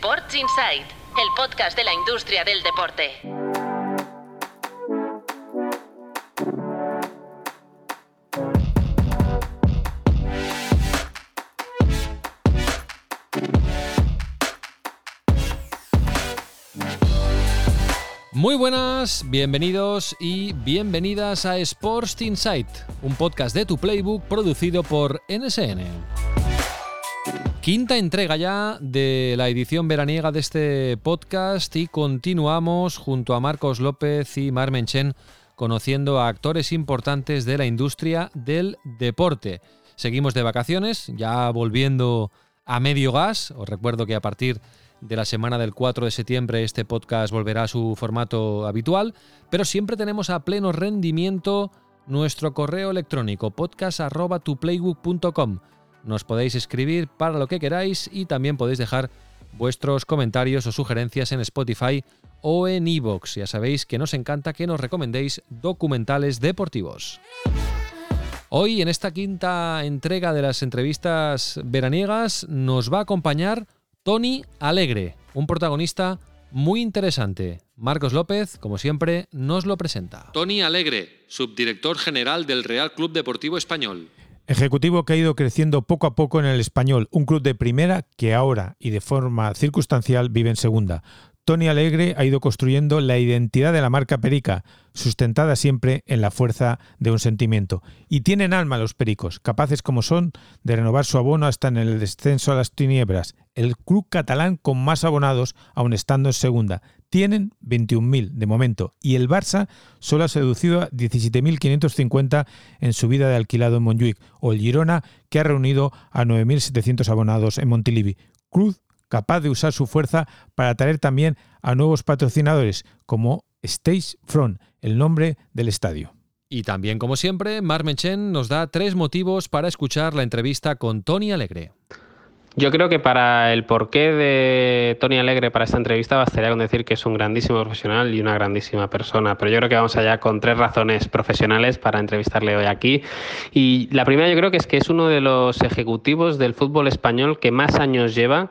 Sports Insight, el podcast de la industria del deporte. Muy buenas, bienvenidos y bienvenidas a Sports Insight, un podcast de Tu Playbook producido por NSN. Quinta entrega ya de la edición veraniega de este podcast y continuamos junto a Marcos López y Mar Menchen conociendo a actores importantes de la industria del deporte. Seguimos de vacaciones, ya volviendo a medio gas. Os recuerdo que a partir de la semana del 4 de septiembre este podcast volverá a su formato habitual, pero siempre tenemos a pleno rendimiento nuestro correo electrónico podcast@tuplaybook.com. Nos podéis escribir para lo que queráis y también podéis dejar vuestros comentarios o sugerencias en Spotify o en iVoox. Ya sabéis que nos encanta que nos recomendéis documentales deportivos. Hoy, en esta quinta entrega de las entrevistas veraniegas, nos va a acompañar Toni Alegre, un protagonista muy interesante. Marcos López, como siempre, nos lo presenta. Toni Alegre, subdirector general del Real Club Deportivo Español. Ejecutivo que ha ido creciendo poco a poco en el Español, un club de primera que ahora y de forma circunstancial vive en segunda. Toni Alegre ha ido construyendo la identidad de la marca Perica, sustentada siempre en la fuerza de un sentimiento. Y tienen alma los pericos, capaces como son de renovar su abono hasta en el descenso a las tinieblas. El club catalán con más abonados, aun estando en segunda. Tienen 21.000 de momento y el Barça solo ha seducido a 17.550 en su vida de alquilado en Montjuïc, o el Girona, que ha reunido a 9.700 abonados en Montilivi. Club capaz de usar su fuerza para atraer también a nuevos patrocinadores, como Stage Front, el nombre del estadio. Y también, como siempre, Mar Menchen nos da 3 motivos para escuchar la entrevista con Toni Alegre. Yo creo que para el porqué de Toni Alegre para esta entrevista bastaría con decir que es un grandísimo profesional y una grandísima persona, pero yo creo que vamos allá con 3 razones profesionales para entrevistarle hoy aquí. Y la primera yo creo que es uno de los ejecutivos del fútbol español que más años lleva,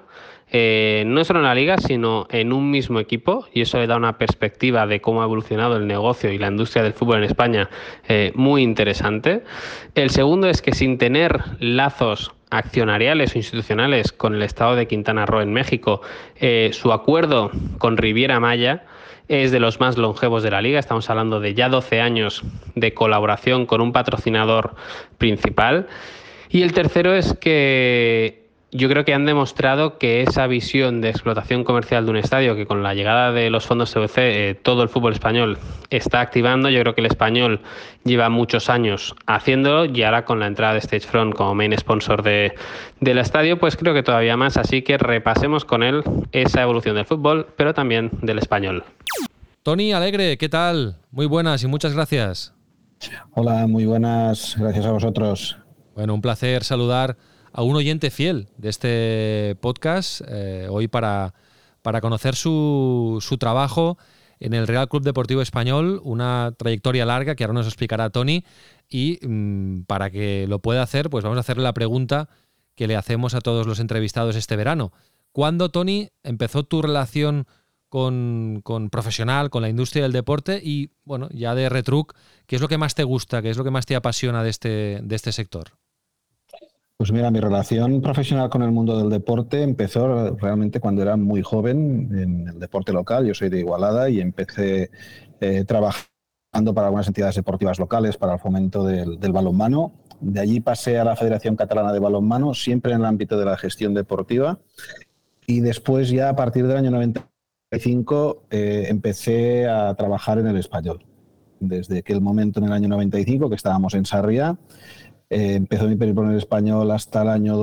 no solo en la liga, sino en un mismo equipo, y eso le da una perspectiva de cómo ha evolucionado el negocio y la industria del fútbol en España muy interesante. El segundo es que sin tener lazos accionariales o institucionales con el estado de Quintana Roo en México, su acuerdo con Riviera Maya es de los más longevos de la liga. Estamos hablando de ya 12 años de colaboración con un patrocinador principal. Y el tercero es que yo creo que han demostrado que esa visión de explotación comercial de un estadio, que con la llegada de los fondos CVC todo el fútbol español está activando, yo creo que el Español lleva muchos años haciéndolo, y ahora con la entrada de Stage Front como main sponsor del estadio, pues creo que todavía más. Así que repasemos con él esa evolución del fútbol, pero también del Español. Toni Alegre, ¿qué tal? Muy buenas y muchas gracias. Hola, muy buenas, gracias a vosotros. Bueno, un placer saludar a un oyente fiel de este podcast hoy para conocer su trabajo en el Real Club Deportivo Español, una trayectoria larga que ahora nos explicará Toni, y para que lo pueda hacer, pues vamos a hacerle la pregunta que le hacemos a todos los entrevistados este verano. ¿Cuándo, Toni, empezó tu relación con profesional, con la industria del deporte? Y, bueno, ya de retruc, ¿qué es lo que más te gusta, qué es lo que más te apasiona de este sector? Pues mira, mi relación profesional con el mundo del deporte empezó realmente cuando era muy joven en el deporte local. Yo soy de Igualada y empecé trabajando para algunas entidades deportivas locales para el fomento del balonmano. De allí pasé a la Federación Catalana de Balonmano, siempre en el ámbito de la gestión deportiva. Y después, ya a partir del año 95, empecé a trabajar en el Español. Desde aquel momento, en el año 95, que estábamos en Sarriá, empezó mi periplo en el Español hasta el año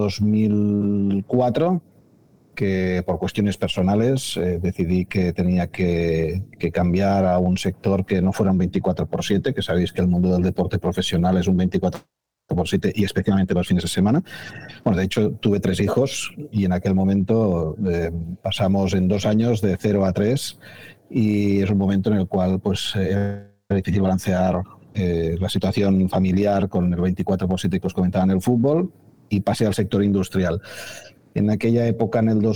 2004, que por cuestiones personales decidí que tenía que cambiar a un sector que no fuera un 24/7, que sabéis que el mundo del deporte profesional es un 24/7 y especialmente los fines de semana. Bueno, de hecho, tuve 3 hijos y en aquel momento pasamos en 2 años de 0 a 3, y es un momento en el cual pues es difícil balancear la situación familiar con el 24/7 que os comentaba en el fútbol, y pasé al sector industrial. En aquella época, en el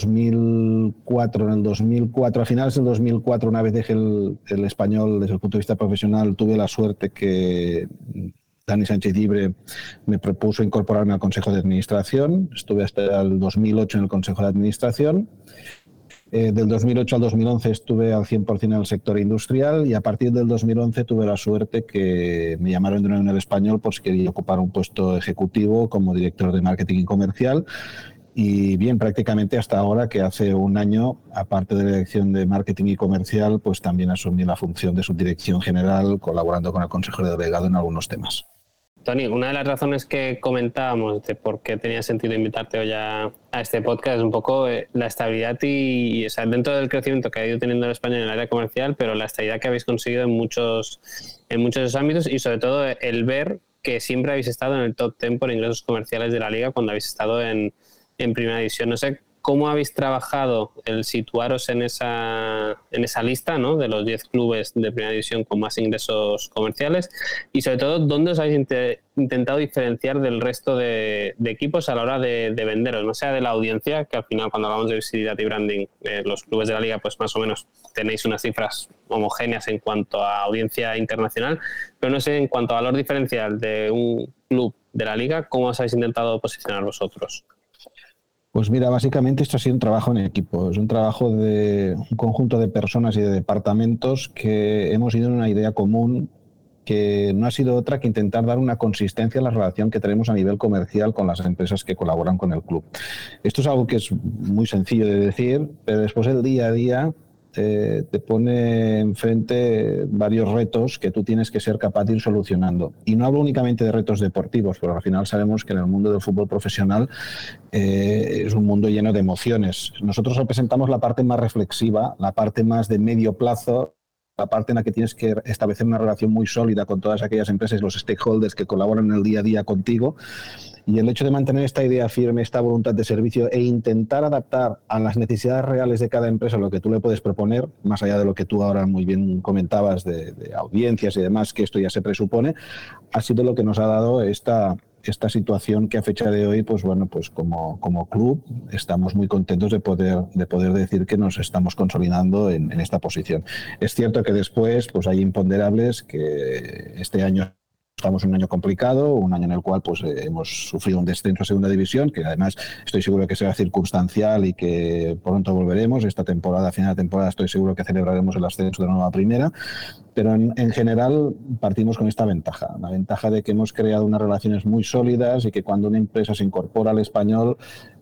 2004, a finales del 2004, una vez dejé el Español desde el punto de vista profesional, tuve la suerte que Dani Sánchez Llibre me propuso incorporarme al Consejo de Administración. Estuve hasta el 2008 en el Consejo de Administración. Del 2008 al 2011 estuve al 100% en el sector industrial y a partir del 2011 tuve la suerte que me llamaron de nuevo en el Español por si quería ocupar un puesto ejecutivo como director de marketing y comercial. Y bien, prácticamente hasta ahora, que hace un año, aparte de la dirección de marketing y comercial, pues también asumí la función de subdirección general, colaborando con el consejero delegado en algunos temas. Tony, una de las razones que comentábamos de por qué tenía sentido invitarte hoy a este podcast es un poco la estabilidad y o sea, dentro del crecimiento que ha ido teniendo el España en el área comercial, pero la estabilidad que habéis conseguido en muchos de esos ámbitos y sobre todo el ver que siempre habéis estado en el top 10 por ingresos comerciales de la liga cuando habéis estado en primera división. No sé cómo habéis trabajado el situaros en esa lista, ¿no?, de los 10 clubes de primera división con más ingresos comerciales y sobre todo dónde os habéis intentado diferenciar del resto de equipos a la hora de venderos, no sea de la audiencia, que al final cuando hablamos de visibilidad y branding, los clubes de la liga pues más o menos tenéis unas cifras homogéneas en cuanto a audiencia internacional, pero no sé, en cuanto a valor diferencial de un club de la liga, ¿cómo os habéis intentado posicionar vosotros? Pues mira, básicamente esto ha sido un trabajo en equipo, es un trabajo de un conjunto de personas y de departamentos que hemos ido en una idea común que no ha sido otra que intentar dar una consistencia a la relación que tenemos a nivel comercial con las empresas que colaboran con el club. Esto es algo que es muy sencillo de decir, pero después el día a día te pone enfrente varios retos que tú tienes que ser capaz de ir solucionando. Y no hablo únicamente de retos deportivos, pero al final sabemos que en el mundo del fútbol profesional es un mundo lleno de emociones. Nosotros representamos la parte más reflexiva, la parte más de medio plazo, la parte en la que tienes que establecer una relación muy sólida con todas aquellas empresas, los stakeholders que colaboran en el día a día contigo. Y el hecho de mantener esta idea firme, esta voluntad de servicio e intentar adaptar a las necesidades reales de cada empresa lo que tú le puedes proponer, más allá de lo que tú ahora muy bien comentabas de audiencias y demás, que esto ya se presupone, ha sido lo que nos ha dado esta situación que a fecha de hoy, pues bueno, pues como club estamos muy contentos de poder decir que nos estamos consolidando en esta posición. Es cierto que después pues hay imponderables, que este año estamos en un año complicado, un año en el cual pues hemos sufrido un descenso a segunda división, que además estoy seguro que será circunstancial y que pronto volveremos. Esta temporada, a final de temporada, estoy seguro que celebraremos el ascenso de nuevo a primera. Pero en general partimos con esta ventaja, la ventaja de que hemos creado unas relaciones muy sólidas y que cuando una empresa se incorpora al Español,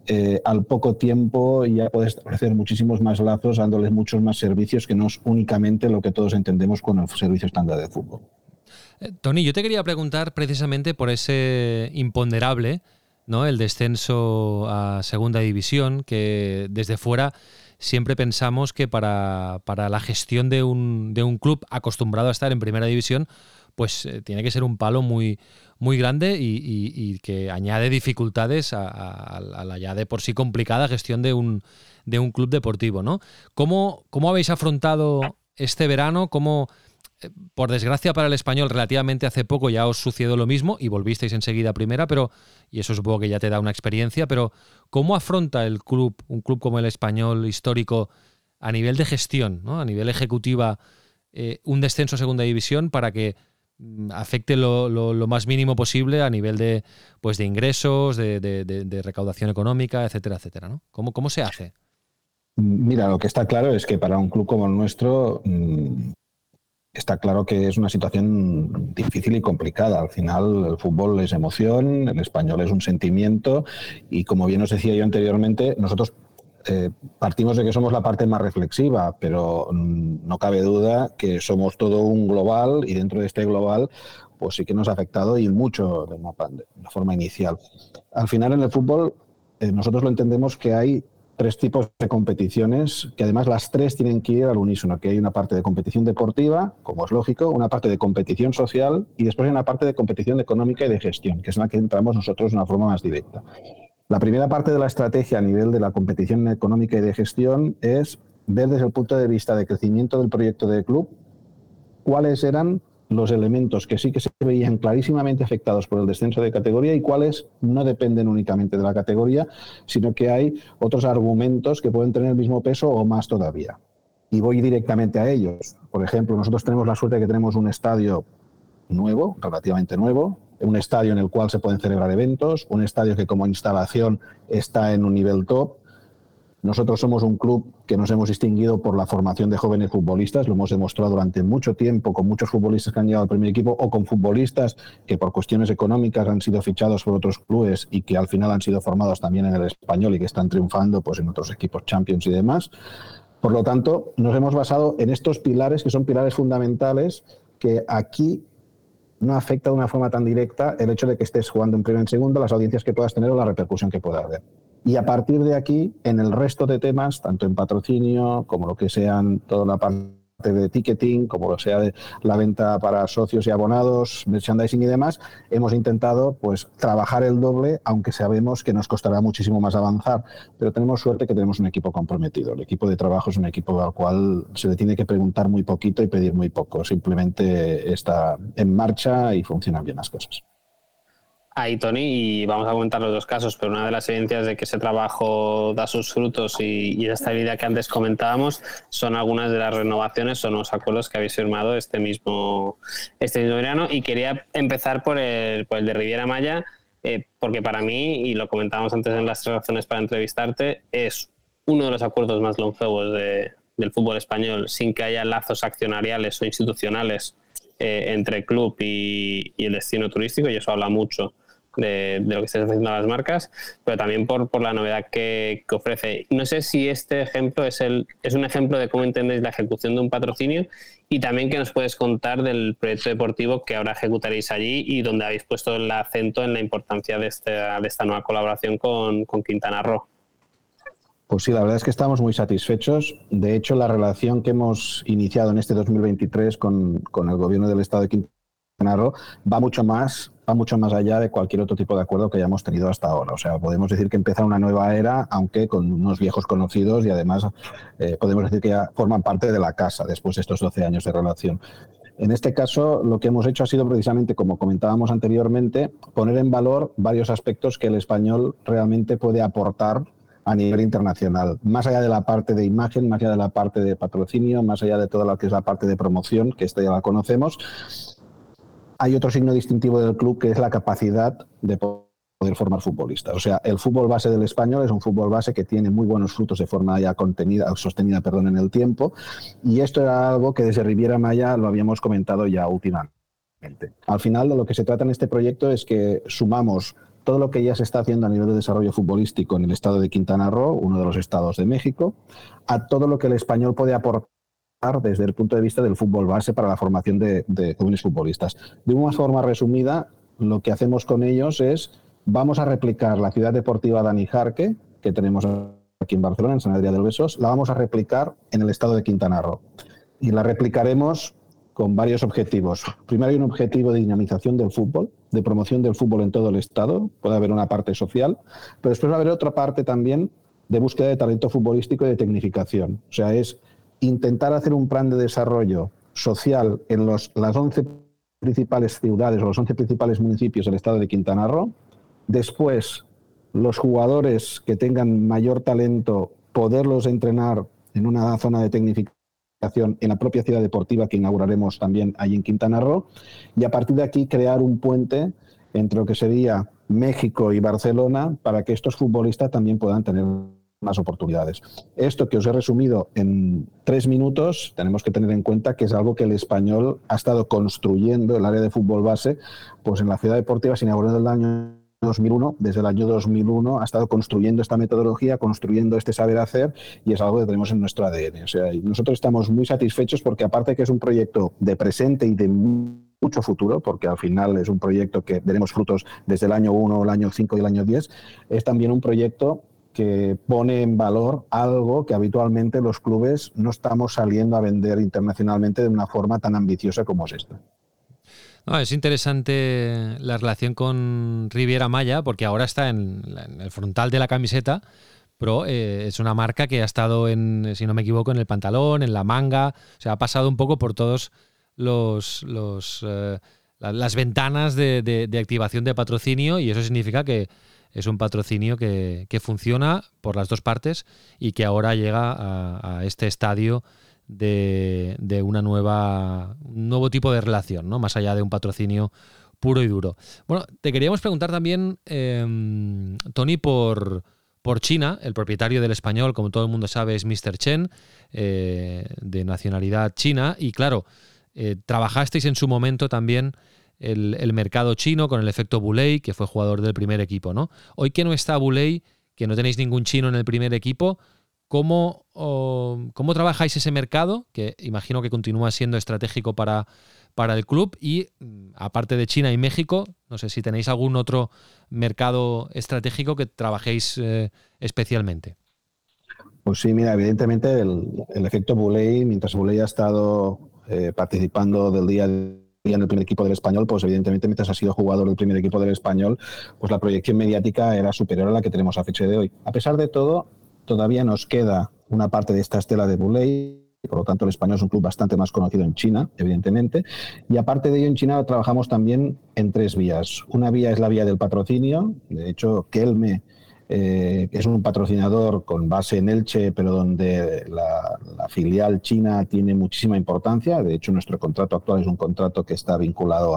al poco tiempo ya puede establecer muchísimos más lazos, dándoles muchos más servicios, que no es únicamente lo que todos entendemos con el servicio estándar de fútbol. Tony, yo te quería preguntar precisamente por ese imponderable, ¿no?, el descenso a segunda división, que desde fuera siempre pensamos que para la gestión de un club acostumbrado a estar en primera división, pues tiene que ser un palo muy, muy grande y que añade dificultades a la ya de por sí complicada gestión de un club deportivo, ¿no? ¿Cómo habéis afrontado este verano? ¿Cómo, por desgracia para el Español, relativamente hace poco ya os sucedió lo mismo y volvisteis enseguida a primera, y eso supongo que ya te da una experiencia, pero ¿cómo afronta el club, un club como el Español histórico, a nivel de gestión, ¿no?, a nivel ejecutiva, un descenso a segunda división para que afecte lo más mínimo posible a nivel de ingresos, de recaudación económica, etcétera, etcétera, ¿no? ¿Cómo se hace? Mira, lo que está claro es que para un club como el nuestro está claro que es una situación difícil y complicada. Al final el fútbol es emoción, el Español es un sentimiento y, como bien os decía yo anteriormente, nosotros partimos de que somos la parte más reflexiva, pero no cabe duda que somos todo un global y dentro de este global pues sí que nos ha afectado y mucho de una forma inicial. Al final en el fútbol nosotros lo entendemos que hay tres tipos de competiciones, que además las tres tienen que ir al unísono, que hay una parte de competición deportiva, como es lógico, una parte de competición social y después hay una parte de competición económica y de gestión, que es en la que entramos nosotros de una forma más directa. La primera parte de la estrategia a nivel de la competición económica y de gestión es ver desde el punto de vista de crecimiento del proyecto de club cuáles eran los elementos que sí que se veían clarísimamente afectados por el descenso de categoría y cuáles no dependen únicamente de la categoría, sino que hay otros argumentos que pueden tener el mismo peso o más todavía. Y voy directamente a ellos. Por ejemplo, nosotros tenemos la suerte de que tenemos un estadio nuevo, relativamente nuevo, un estadio en el cual se pueden celebrar eventos, un estadio que como instalación está en un nivel top. Nosotros somos un club que nos hemos distinguido por la formación de jóvenes futbolistas, lo hemos demostrado durante mucho tiempo con muchos futbolistas que han llegado al primer equipo o con futbolistas que por cuestiones económicas han sido fichados por otros clubes y que al final han sido formados también en el Español y que están triunfando pues en otros equipos Champions y demás. Por lo tanto, nos hemos basado en estos pilares que son pilares fundamentales que aquí no afecta de una forma tan directa el hecho de que estés jugando en primera y en segunda, las audiencias que puedas tener o la repercusión que pueda haber. Y a partir de aquí, en el resto de temas, tanto en patrocinio como lo que sean toda la parte de ticketing, como lo sea de la venta para socios y abonados, merchandising y demás, hemos intentado pues trabajar el doble, aunque sabemos que nos costará muchísimo más avanzar, pero tenemos suerte que tenemos un equipo comprometido. El equipo de trabajo es un equipo al cual se le tiene que preguntar muy poquito y pedir muy poco, simplemente está en marcha y funcionan bien las cosas. Ahí, Tony, y vamos a comentar los dos casos, pero una de las evidencias de que ese trabajo da sus frutos y esa estabilidad que antes comentábamos son algunas de las renovaciones o nuevos acuerdos que habéis firmado este mismo verano. Y quería empezar por el de Riviera Maya, porque para mí, y lo comentábamos antes en las razones para entrevistarte, es uno de los acuerdos más longevos del fútbol español, sin que haya lazos accionariales o institucionales entre el club y el destino turístico, y eso habla mucho de lo que están haciendo las marcas, pero también por la novedad que ofrece. No sé si este ejemplo es un ejemplo de cómo entendéis la ejecución de un patrocinio y también que nos puedes contar del proyecto deportivo que ahora ejecutaréis allí y donde habéis puesto el acento en la importancia de esta nueva colaboración con Quintana Roo. Pues sí, la verdad es que estamos muy satisfechos. De hecho, la relación que hemos iniciado en este 2023 con el gobierno del estado de Quintana Roo va mucho más allá de cualquier otro tipo de acuerdo que hayamos tenido hasta ahora. O sea, podemos decir que empieza una nueva era, aunque con unos viejos conocidos y además podemos decir que ya forman parte de la casa después de estos 12 años de relación. En este caso, lo que hemos hecho ha sido precisamente, como comentábamos anteriormente, poner en valor varios aspectos que el español realmente puede aportar a nivel internacional, más allá de la parte de imagen, más allá de la parte de patrocinio, más allá de toda lo que es la parte de promoción, que esta ya la conocemos. Hay otro signo distintivo del club que es la capacidad de poder formar futbolistas. O sea, el fútbol base del español es un fútbol base que tiene muy buenos frutos de forma ya sostenida en el tiempo, y esto era algo que desde Riviera Maya lo habíamos comentado ya últimamente. Al final, de lo que se trata en este proyecto es que sumamos todo lo que ya se está haciendo a nivel de desarrollo futbolístico en el estado de Quintana Roo, uno de los estados de México, a todo lo que el español puede aportar desde el punto de vista del fútbol base para la formación de jóvenes futbolistas. De una forma resumida, lo que hacemos con ellos es, vamos a replicar la ciudad deportiva Dani Jarque, que tenemos aquí en Barcelona, en Sant Adrià del Besòs, la vamos a replicar en el estado de Quintana Roo. Y la replicaremos con varios objetivos. Primero hay un objetivo de dinamización del fútbol, de promoción del fútbol en todo el estado, puede haber una parte social, pero después va a haber otra parte también de búsqueda de talento futbolístico y de tecnificación. O sea, es intentar hacer un plan de desarrollo social en las 11 principales ciudades o los 11 principales municipios del estado de Quintana Roo. Después, los jugadores que tengan mayor talento, poderlos entrenar en una zona de tecnificación en la propia ciudad deportiva que inauguraremos también allí en Quintana Roo, y a partir de aquí crear un puente entre lo que sería México y Barcelona para que estos futbolistas también puedan tener más oportunidades. Esto que os he resumido en 3 minutos, tenemos que tener en cuenta que es algo que el español ha estado construyendo, el área de fútbol base, pues en la ciudad deportiva se inauguró en el año 2001, desde el año 2001 ha estado construyendo esta metodología, construyendo este saber hacer, y es algo que tenemos en nuestro ADN. O sea, y nosotros estamos muy satisfechos porque aparte de que es un proyecto de presente y de mucho futuro, porque al final es un proyecto que veremos frutos desde el año 1, el año 5 y el año 10, es también un proyecto que pone en valor algo que habitualmente los clubes no estamos saliendo a vender internacionalmente de una forma tan ambiciosa como es esta. No, es interesante la relación con Riviera Maya porque ahora está en el frontal de la camiseta, pero es una marca que ha estado, si no me equivoco, en el pantalón, en la manga, o sea, ha pasado un poco por todos las ventanas de activación de patrocinio, y eso significa que es un patrocinio que funciona por las dos partes y que ahora llega a este estadio de un nuevo tipo de relación, ¿no? Más allá de un patrocinio puro y duro. Bueno, te queríamos preguntar también, Tony, por China. El propietario del Español, como todo el mundo sabe, es Mr. Chen, de nacionalidad china, y claro, trabajasteis en su momento también el mercado chino con el efecto Boulay, que fue jugador del primer equipo, ¿no? Hoy que no está Boulay, que no tenéis ningún chino en el primer equipo, ¿cómo trabajáis ese mercado? Que imagino que continúa siendo estratégico para el club, y aparte de China y México, no sé si tenéis algún otro mercado estratégico que trabajéis especialmente. Pues sí, mira, evidentemente el efecto Boulay, mientras Boulay ha estado participando del día a día en el primer equipo del Español, pues evidentemente mientras ha sido jugador del primer equipo del Español, pues la proyección mediática era superior a la que tenemos a fecha de hoy. A pesar de todo, todavía nos queda una parte de esta estela de Boulay. Por lo tanto, el Español es un club bastante más conocido en China, evidentemente. Y aparte de ello, en China trabajamos también en 3 vías. Una vía es la vía del patrocinio. De hecho, Kelme es un patrocinador con base en Elche, pero donde la filial china tiene muchísima importancia. De hecho, nuestro contrato actual es un contrato que está vinculado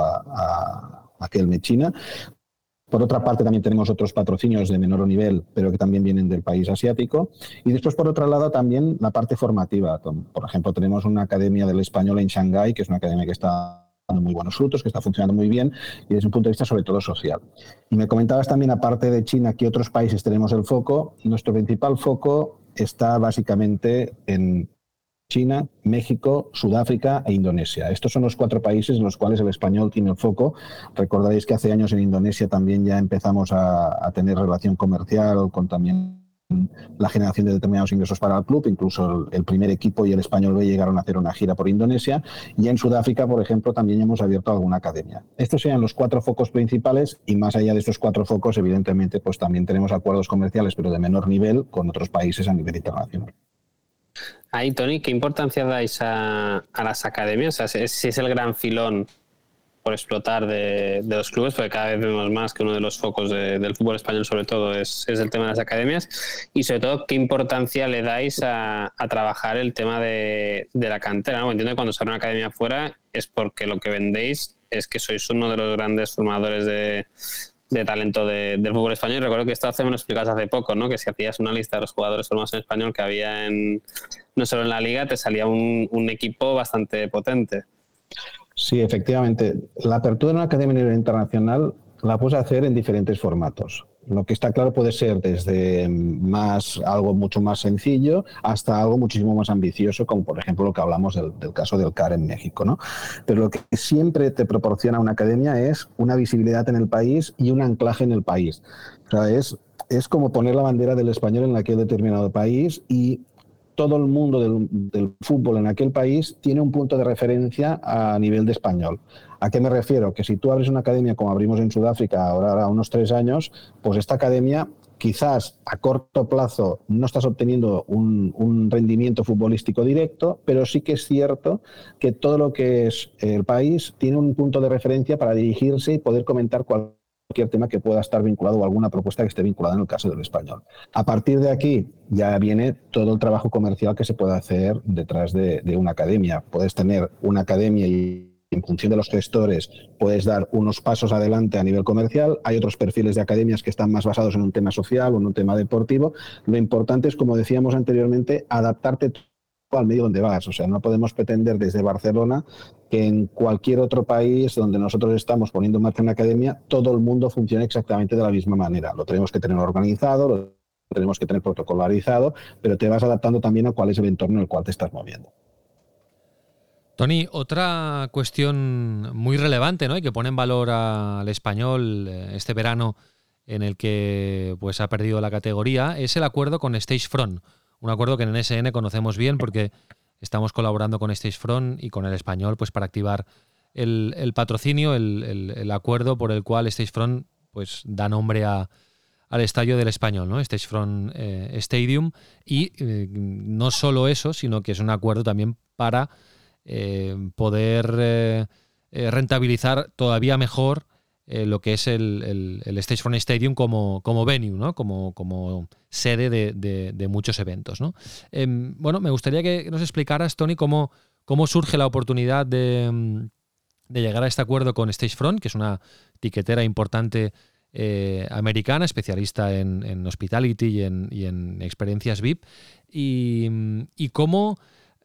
a Kelme China. Por otra parte, también tenemos otros patrocinios de menor nivel, pero que también vienen del país asiático. Y después, por otro lado, también la parte formativa. Por ejemplo, tenemos una academia del Español en Shanghái, que es una academia que está dando muy buenos frutos, que está funcionando muy bien, y desde un punto de vista sobre todo social. Y me comentabas también, aparte de China, ¿qué otros países tenemos el foco? Nuestro principal foco está básicamente en China, México, Sudáfrica e Indonesia. Estos son los 4 países en los cuales el Español tiene el foco. Recordaréis que hace años en Indonesia también ya empezamos a tener relación comercial con también la generación de determinados ingresos para el club. Incluso el primer equipo y el Español B llegaron a hacer una gira por Indonesia. Y en Sudáfrica, por ejemplo, también hemos abierto alguna academia. Estos serían los 4 focos principales, y más allá de estos 4 focos, evidentemente, pues también tenemos acuerdos comerciales, pero de menor nivel, con otros países a nivel internacional. Ahí, Tony, ¿qué importancia dais a las academias? O sea, si es el gran filón por explotar de los clubes, porque cada vez vemos más que uno de los focos del fútbol español, sobre todo, es el tema de las academias. Y sobre todo, ¿qué importancia le dais a trabajar el tema de la cantera, ¿no? Entiendo que cuando sale una academia fuera es porque lo que vendéis es que sois uno de los grandes formadores de talento del fútbol español. Y recuerdo que esto me lo explicabas hace poco, ¿no? Que si hacías una lista de los jugadores formados en español que había no solo en la liga, te salía un equipo bastante potente. Sí, efectivamente. La apertura de una academia a nivel internacional la puedes hacer en diferentes formatos. Lo que está claro puede ser desde algo mucho más sencillo hasta algo muchísimo más ambicioso, como por ejemplo lo que hablamos del caso del CAR en México, ¿no? Pero lo que siempre te proporciona una academia es una visibilidad en el país y un anclaje en el país. O sea, es como poner la bandera del Español en aquel determinado país, y todo el mundo del fútbol en aquel país tiene un punto de referencia a nivel de español. ¿A qué me refiero? Que si tú abres una academia como abrimos en Sudáfrica ahora a unos 3 años, pues esta academia quizás a corto plazo no estás obteniendo un rendimiento futbolístico directo, pero sí que es cierto que todo lo que es el país tiene un punto de referencia para dirigirse y poder comentar cualquier tema que pueda estar vinculado, o alguna propuesta que esté vinculada en el caso del Español. A partir de aquí ya viene todo el trabajo comercial que se puede hacer detrás de una academia. Puedes tener una academia y en función de los gestores puedes dar unos pasos adelante a nivel comercial. Hay otros perfiles de academias que están más basados en un tema social o en un tema deportivo. Lo importante es, como decíamos anteriormente, adaptarte al medio donde vas. O sea, no podemos pretender desde Barcelona que en cualquier otro país donde nosotros estamos poniendo en marcha una academia, todo el mundo funcione exactamente de la misma manera. Lo tenemos que tener organizado, lo tenemos que tener protocolarizado, pero te vas adaptando también a cuál es el entorno en el cual te estás moviendo. Tony, otra cuestión muy relevante, ¿no?, y que pone en valor al Español este verano, en el que pues ha perdido la categoría, es el acuerdo con Stagefront. Un acuerdo que en NSN conocemos bien porque estamos colaborando con Stagefront y con el Español pues para activar el patrocinio, el acuerdo por el cual Stagefront pues da nombre al estadio del Español, ¿no? Stagefront Stadium. Y no solo eso, sino que es un acuerdo también para poder rentabilizar todavía mejor lo que es el Stagefront Stadium como venue, ¿no? Como sede de muchos eventos, ¿no? Bueno, me gustaría que nos explicaras, Tony, cómo surge la oportunidad de llegar a este acuerdo con Stagefront, que es una tiquetera importante americana, especialista en hospitality y en experiencias VIP, y cómo,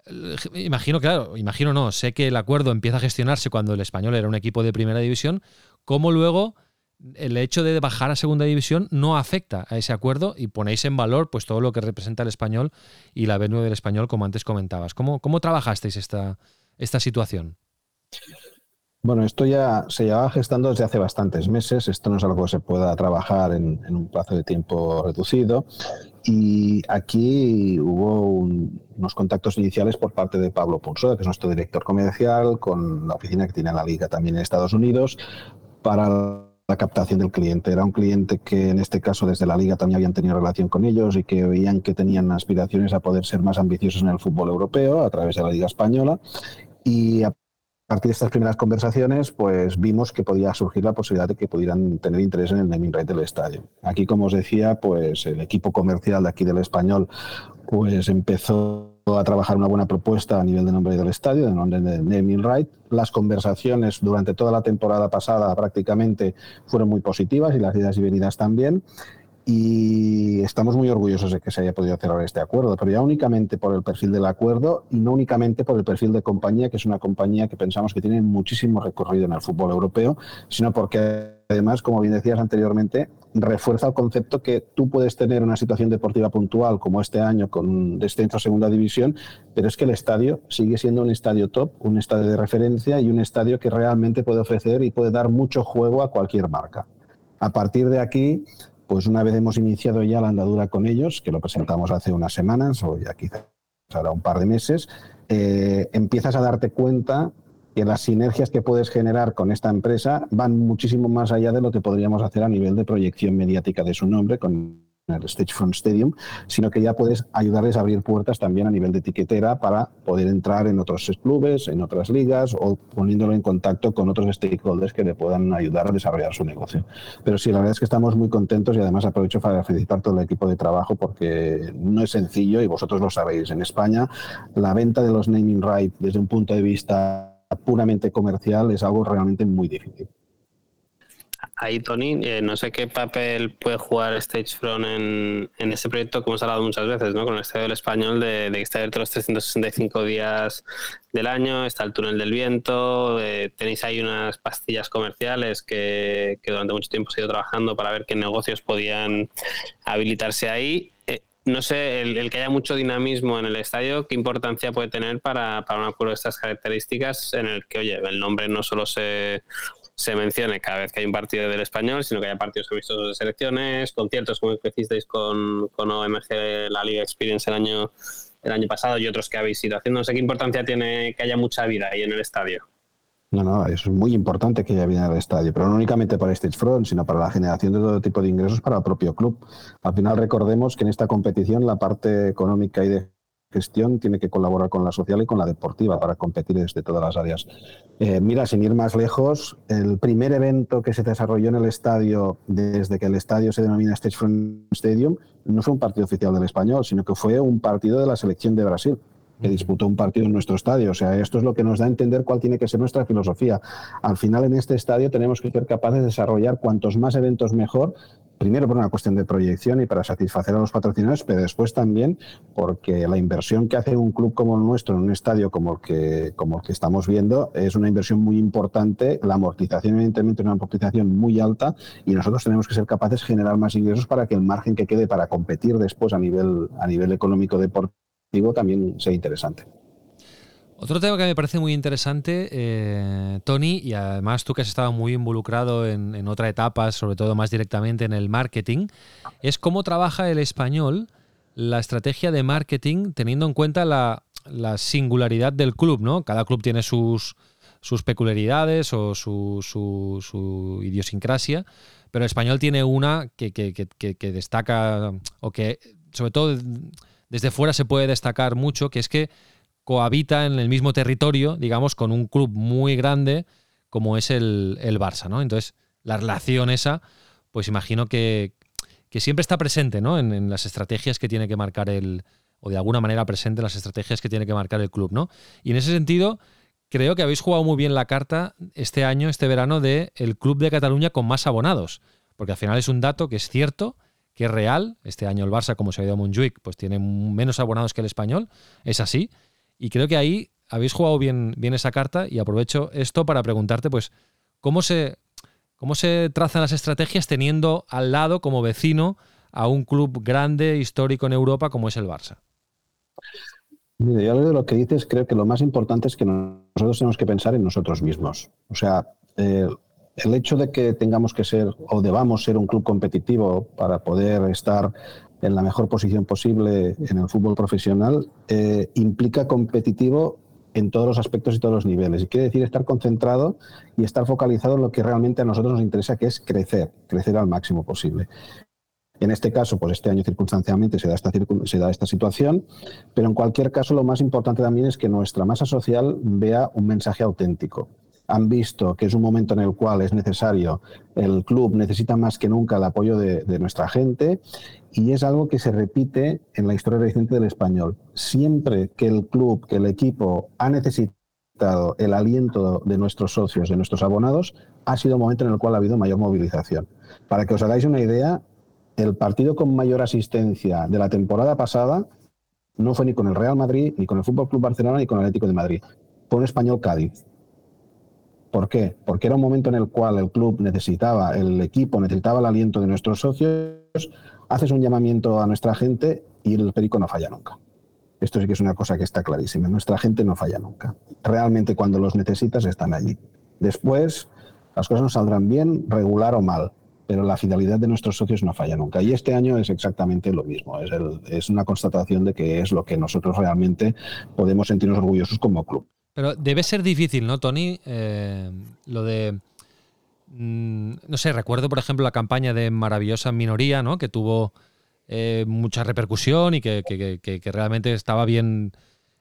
sé que el acuerdo empieza a gestionarse cuando el Español era un equipo de primera división, cómo luego el hecho de bajar a segunda división no afecta a ese acuerdo y ponéis en valor pues todo lo que representa el Español y la venue del Español, como antes comentabas. ¿Cómo trabajasteis esta situación? Bueno, esto ya se llevaba gestando desde hace bastantes meses. Esto no es algo que se pueda trabajar en un plazo de tiempo reducido. Y aquí hubo unos contactos iniciales por parte de Pablo Punso, que es nuestro director comercial, con la oficina que tiene la Liga también en Estados Unidos, para la captación del cliente. Era un cliente que en este caso desde la Liga también habían tenido relación con ellos y que veían que tenían aspiraciones a poder ser más ambiciosos en el fútbol europeo a través de la Liga Española. Y a partir de estas primeras conversaciones, pues vimos que podía surgir la posibilidad de que pudieran tener interés en el naming right del estadio. Aquí, como os decía, pues el equipo comercial de aquí del Español pues empezó a trabajar una buena propuesta a nivel de nombre del estadio, de nombre de naming right. Las conversaciones durante toda la temporada pasada prácticamente fueron muy positivas y las idas y venidas también. Y estamos muy orgullosos de que se haya podido cerrar este acuerdo, pero ya únicamente por el perfil del acuerdo y no únicamente por el perfil de compañía, que es una compañía que pensamos que tiene muchísimo recorrido en el fútbol europeo, sino porque además, como bien decías anteriormente, refuerza el concepto que tú puedes tener una situación deportiva puntual como este año con un descenso a segunda división, pero es que el estadio sigue siendo un estadio top, un estadio de referencia y un estadio que realmente puede ofrecer y puede dar mucho juego a cualquier marca. A partir de aquí, pues una vez hemos iniciado ya la andadura con ellos, que lo presentamos hace unas semanas o ya quizás ahora un par de meses, empiezas a darte cuenta que las sinergias que puedes generar con esta empresa van muchísimo más allá de lo que podríamos hacer a nivel de proyección mediática de su nombre con el Stagefront Stadium, sino que ya puedes ayudarles a abrir puertas también a nivel de etiquetera para poder entrar en otros clubes, en otras ligas o poniéndolo en contacto con otros stakeholders que le puedan ayudar a desarrollar su negocio. Pero sí, la verdad es que estamos muy contentos y además aprovecho para felicitar todo el equipo de trabajo porque no es sencillo y vosotros lo sabéis. En España, la venta de los naming rights desde un punto de vista puramente comercial es algo realmente muy difícil. Ahí, Tony, no sé qué papel puede jugar Stagefront en ese proyecto que hemos hablado muchas veces, ¿no? Con el Estadio del Español, de que está abierto los 365 días del año, está el túnel del viento, tenéis ahí unas pastillas comerciales que durante mucho tiempo se ha ido trabajando para ver qué negocios podían habilitarse ahí. No sé, el que haya mucho dinamismo en el estadio, ¿qué importancia puede tener para un acuerdo de estas características en el que, oye, el nombre no solo se mencione cada vez que hay un partido del Español, sino que haya partidos amistosos de selecciones, conciertos como el que hicisteis con OMG, la Liga Experience el año pasado y otros que habéis ido haciendo? No sé qué importancia tiene que haya mucha vida ahí en el estadio. No, eso es muy importante que haya vida en el estadio, pero no únicamente para Stagefront, sino para la generación de todo tipo de ingresos para el propio club. Al final recordemos que en esta competición la parte económica y de gestión tiene que colaborar con la social y con la deportiva para competir desde todas las áreas. Mira, sin ir más lejos, el primer evento que se desarrolló en el estadio desde que el estadio se denomina Stagefront Stadium no fue un partido oficial del Español, sino que fue un partido de la selección de Brasil, que disputó un partido en nuestro estadio. O sea, esto es lo que nos da a entender cuál tiene que ser nuestra filosofía. Al final, en este estadio tenemos que ser capaces de desarrollar cuantos más eventos mejor, primero por una cuestión de proyección y para satisfacer a los patrocinadores, pero después también porque la inversión que hace un club como el nuestro en un estadio como el que estamos viendo es una inversión muy importante. La amortización, evidentemente, es una amortización muy alta y nosotros tenemos que ser capaces de generar más ingresos para que el margen que quede para competir después a nivel económico deportivo también sea interesante. Otro tema que me parece muy interesante, Tony, y además tú que has estado muy involucrado en otra etapa, sobre todo más directamente en el marketing, es cómo trabaja el Español la estrategia de marketing teniendo en cuenta la singularidad del club, ¿no? Cada club tiene sus peculiaridades o su idiosincrasia, pero el Español tiene una que destaca, o que sobre todo desde fuera se puede destacar mucho, que es que cohabita en el mismo territorio, digamos, con un club muy grande como es el Barça, ¿no? Entonces, la relación esa, pues imagino que siempre está presente, ¿no? En las estrategias que tiene que marcar o de alguna manera presente en las estrategias que tiene que marcar el club, ¿no? Y en ese sentido, creo que habéis jugado muy bien la carta este año, este verano, de el club de Cataluña con más abonados, porque al final es un dato que es cierto, que es real. Este año el Barça, como se ha ido a Montjuïc, pues tiene menos abonados que el Español, es así, y creo que ahí habéis jugado bien esa carta, y aprovecho esto para preguntarte, pues, ¿cómo se trazan las estrategias teniendo al lado, como vecino, a un club grande, histórico en Europa como es el Barça? Mire, yo de lo que dices, creo que lo más importante es que nosotros tenemos que pensar en nosotros mismos. O sea, el hecho de que tengamos que ser o debamos ser un club competitivo para poder estar en la mejor posición posible en el fútbol profesional implica competitivo en todos los aspectos y todos los niveles. Y quiere decir estar concentrado y estar focalizado en lo que realmente a nosotros nos interesa, que es crecer al máximo posible. En este caso, pues este año circunstancialmente se da esta situación, pero en cualquier caso lo más importante también es que nuestra masa social vea un mensaje auténtico. Han visto que es un momento en el cual es necesario, el club necesita más que nunca el apoyo de nuestra gente, y es algo que se repite en la historia reciente del Español. Siempre que el club, que el equipo ha necesitado el aliento de nuestros socios, de nuestros abonados, ha sido un momento en el cual ha habido mayor movilización. Para que os hagáis una idea, el partido con mayor asistencia de la temporada pasada no fue ni con el Real Madrid, ni con el Fútbol Club Barcelona, ni con el Atlético de Madrid. Fue un Español-Cádiz. ¿Por qué? Porque era un momento en el cual el club necesitaba, el equipo necesitaba el aliento de nuestros socios, haces un llamamiento a nuestra gente y el perico no falla nunca. Esto sí que es una cosa que está clarísima. Nuestra gente no falla nunca. Realmente cuando los necesitas están allí. Después las cosas nos saldrán bien, regular o mal, pero la fidelidad de nuestros socios no falla nunca. Y este año es exactamente lo mismo. Es una constatación de que es lo que nosotros realmente podemos sentirnos orgullosos como club. Pero debe ser difícil, ¿no, Toni? Lo de... no sé, recuerdo, por ejemplo, la campaña de Maravillosa Minoría, ¿no? Que tuvo mucha repercusión y que realmente estaba bien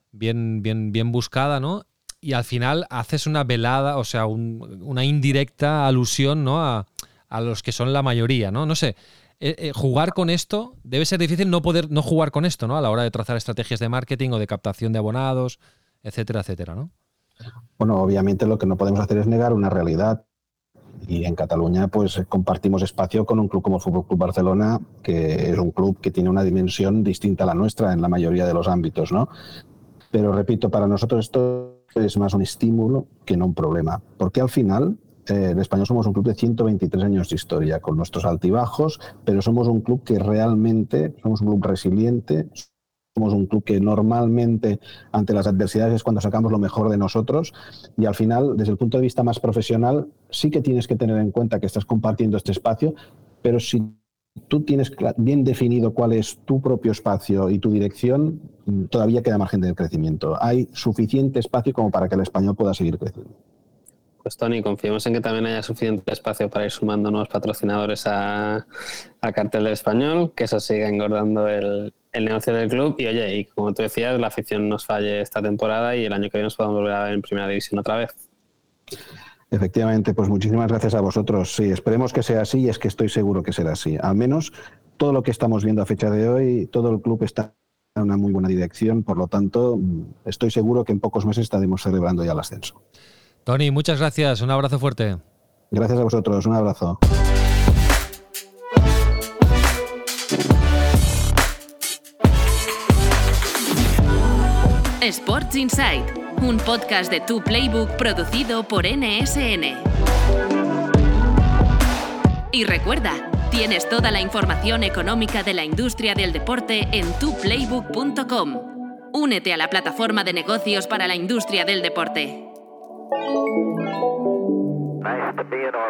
buscada, ¿no? Y al final haces una velada, o sea, una indirecta alusión, ¿no? A los que son la mayoría, ¿no? No sé, jugar con esto, debe ser difícil no jugar con esto, ¿no? A la hora de trazar estrategias de marketing o de captación de abonados, etcétera, etcétera, ¿no? Bueno, obviamente lo que no podemos hacer es negar una realidad. Y en Cataluña pues compartimos espacio con un club como el Fútbol Club Barcelona, que es un club que tiene una dimensión distinta a la nuestra en la mayoría de los ámbitos, ¿no? Pero repito, para nosotros esto es más un estímulo que no un problema, porque al final el Español somos un club de 123 años de historia, con nuestros altibajos, pero somos un club que realmente, somos un club resiliente, somos un club que normalmente ante las adversidades es cuando sacamos lo mejor de nosotros, y al final, desde el punto de vista más profesional, sí que tienes que tener en cuenta que estás compartiendo este espacio, pero si tú tienes bien definido cuál es tu propio espacio y tu dirección, todavía queda margen de crecimiento. Hay suficiente espacio como para que el Español pueda seguir creciendo. Pues Toni, confiemos en que también haya suficiente espacio para ir sumando nuevos patrocinadores al cartel del Español, que eso siga engordando el negocio del club. Y oye, y como tú decías, la afición nos falle esta temporada y el año que viene nos podamos volver a ver en Primera División otra vez. Efectivamente, pues muchísimas gracias a vosotros. Sí, esperemos que sea así, y es que estoy seguro que será así. Al menos todo lo que estamos viendo a fecha de hoy, todo el club está en una muy buena dirección, por lo tanto, estoy seguro que en pocos meses estaremos celebrando ya el ascenso. Toni, muchas gracias. Un abrazo fuerte. Gracias a vosotros. Un abrazo. Sports Insight, un podcast de Tu Playbook producido por NSN. Y recuerda, tienes toda la información económica de la industria del deporte en tuplaybook.com. Únete a la plataforma de negocios para la industria del deporte. Nice to be in